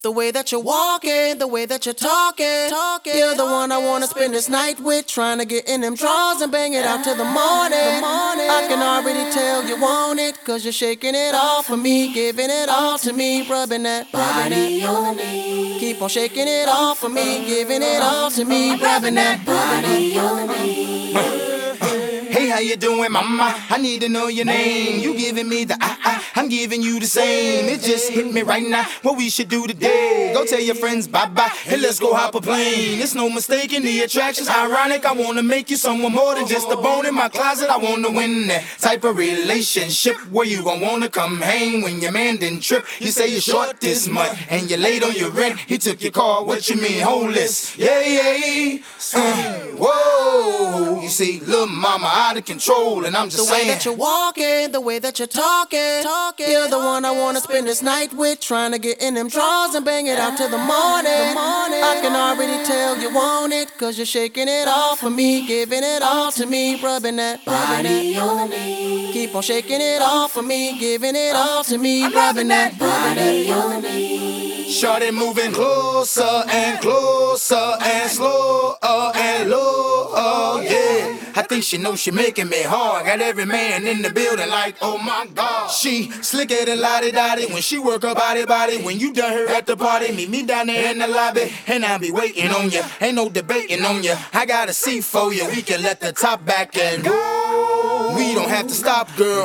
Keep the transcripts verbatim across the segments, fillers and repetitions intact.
The way that you're walking, the way that you're talking, talking. You're the one I wanna spend this night with, trying to get in them drawers and bang it out till the morning. I can already tell you want it, cause you're shaking it off for me, giving it all to me, rubbing that body on me. Keep on shaking it off for me, giving it all to me, rubbing that body on me. Hey, how you doing, mama? I need to know your name. You giving me the ah ah, I'm giving you the same. It just hit me right now. What we should do today? Go tell your friends bye bye and let's go hop a plane. It's no mistake in the attraction's ironic. I wanna make you someone more than just a bone in my closet. I wanna win that type of relationship where you gon' wanna come hang when your man didn't trip. You say you're short this month and you're late on your rent. He took your car. What you mean, homeless? Yeah, yeah. Uh, whoa. You see, little mama out of control, and I'm just the way saying. that you're walking, the way that you're talking, talking. You're the one I wanna spend this night with, trying to get in them drawers and bang it out till the morning. I can already tell you want it, cause you're shaking it off for me, giving it all to me, rubbing that body on me. Keep on shaking it off for me, giving it all to me, rubbing that body on me. Shorty moving closer and closer and slower and lower, yeah. I think she knows she making me hard. Got every man in the building like, oh my God. She slicker than Lottie Dottie when she work her body body. When you done her at the party, meet me down there in the lobby, and I'll be waiting on you. Ain't no debating on you. I got a seat for you. We can let the top back and go. We don't have to stop, girl.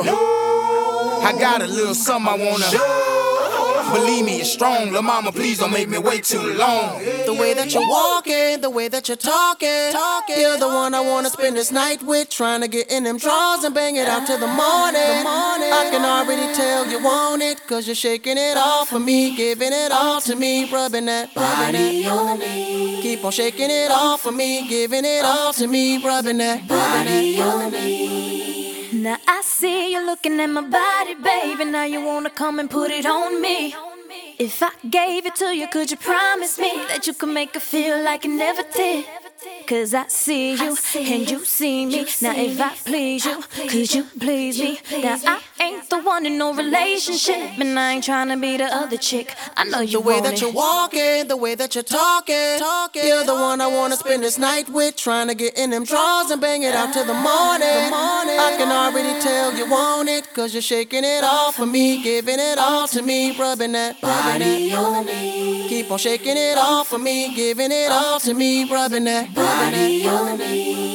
I got a little something I wanna. Believe me, it's strong. Lil' mama, please don't make me wait too long. The way that you're walking, the way that you're talking, talking. You're the one I wanna spend this night with, trying to get in them drawers and bang it out till the morning. I can already tell you want it, cause you're shaking it off for me, giving it all to me, rubbing that body on me. Keep on shaking it off for me, giving it all to me, rubbing that body on me. Now I see you looking at my body, baby. Now you wanna come and put it on me. If I gave it to you, could you promise me that you could make it feel like you never did? Cause I see you and you see me. Now if I please you, could you please me? Now I ain't the one in no relationship, and I ain't tryna be the other chick. I know you The way want that it. you're walking, the way that you're talking, talking. You're the one I wanna spend this night with, trying to get in them drawers and bang it out till the morning. I can already tell you want it, cause you're shaking it off for me, giving it all to me, rubbing that body on me. Keep on shaking it off for me, giving it all to me, rubbing that body on me.